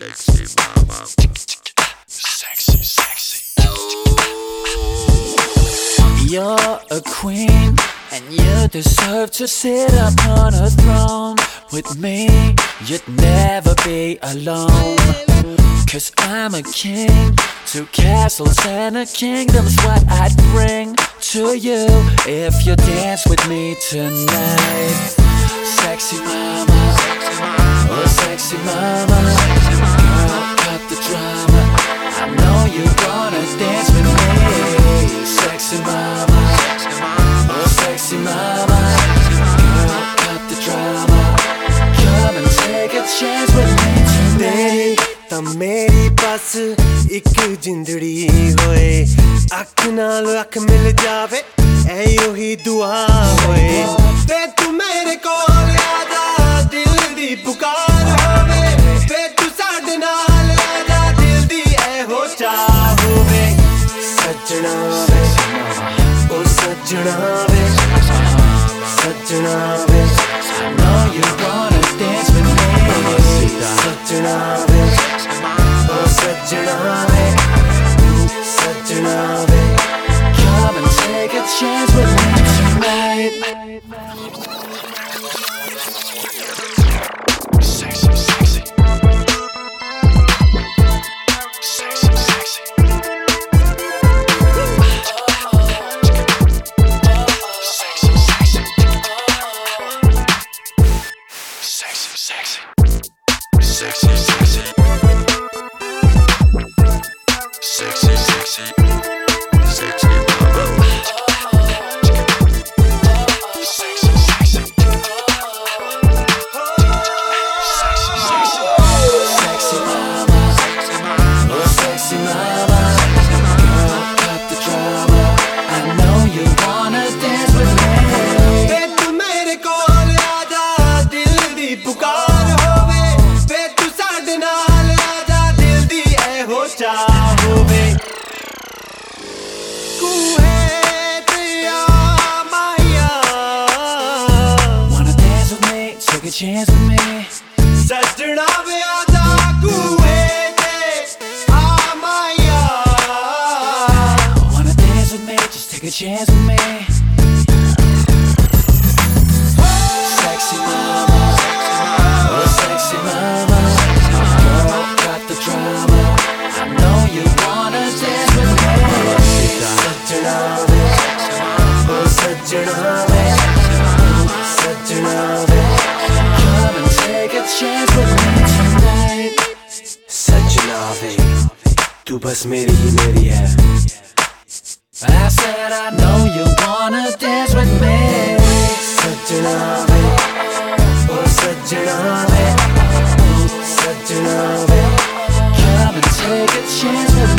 Sexy, sexy. You're a queen, and you deserve to sit upon a throne. With me, you'd never be alone. 'Cause I'm a king, 2 castles and a kingdom's what I'd bring to you if you dance with me tonight. Sexy mama, oh sexy mama, girl, cut the drama. I know you wanna dance with me. Sexy mama, oh sexy mama, girl, cut the drama. Come and take a chance with me tonight. ਤਾਂ ਮੇਰੀ ਬਸ ਇੱਕ ਜਿੰਦੜੀ ਹੋਏ, ਅੱਖ ਨਾਲ ਅੱਖ ਮਿਲ ਜਾਵੇ ਐ ਉਹੀ ਦੁਆ ਹੋਏ। ਵੇ ਤੂੰ ਮੇਰੇ ਕੋਲ ਆ ਜਾ, ਦਿਲ ਦੀ ਪੁਕਾਰ ਹੋਵੇ। ਵੇ ਤੂੰ ਸਾਡੇ ਨਾਲ ਆ ਜਾ, ਦਿਲ ਦੀ ਇਹੋ ਚਾਹ ਹੋਵੇ। ਸੱਜਣਾ ਵੇ, ਉਹ ਸੱਜਣਾ ਵੇ, ਸੱਜਣਾ ਵੇ, I know you wanna dance with me. ਸੱਜਣਾ ਵੇ, ਉਹ ਸੱਜਣਾ ਵੇ, ਸੱਜਣਾ ਵੇ। Come and take a chance with me tonight. Sexy, sexy. Sexy, sexy. Sexy, sexy. Sexy, sexy. Sexy, sexy. Sexy, sexy. Sexy mama. Sexy, sexy. Sexy mama, oh sexy mama, girl, cut the drama. I know you wanna dance with me. ਵੇ ਤੂੰ ਮੇਰੇ ਕੋਲ ਆ ਜਾ, ਦਿਲ ਦੀ ਪੁਕਾਰ ਹੋਵੇ। ਵੇ ਤੂੰ ਸਾਡੇ ਨਾਲ ਆ ਜਾ, ਦਿਲ ਦੀ ਇਹੋ ਚਾਹ ਹੋਵੇ। ਕੂਹੇ ਤੇ ਆ ਮਾਇਆ, Wanna dance with me? Take a chance with me. ਸੱਜਣਾ ਵੇ ਆ ਜਾ ਕੂਹੇ ਤੇ ਆ ਮਾਇਆ। Wanna dance with me? Just take a chance with me. Sexy mama, oh sexy mama, girl, cut the drama. I know you wanna dance with me. ਸੱਜਣਾ ਵੇ, ਉਹ ਸੱਜਣਾ ਵੇ, ਸੱਜਣਾ ਵੇ। Come and take a chance with me tonight. ਸੱਜਣਾ ਵੇ, ਤੂੰ ਬਸ ਮੇਰੀ ਹੀ ਮੇਰੀ ਹੈ। I said I know you wanna dance with me. ਸੱਜਣਾ ਵੇ, ਉਹ ਸੱਜਣਾ ਵੇ, ਸੱਜਣਾ ਵੇ। Come and take a chance with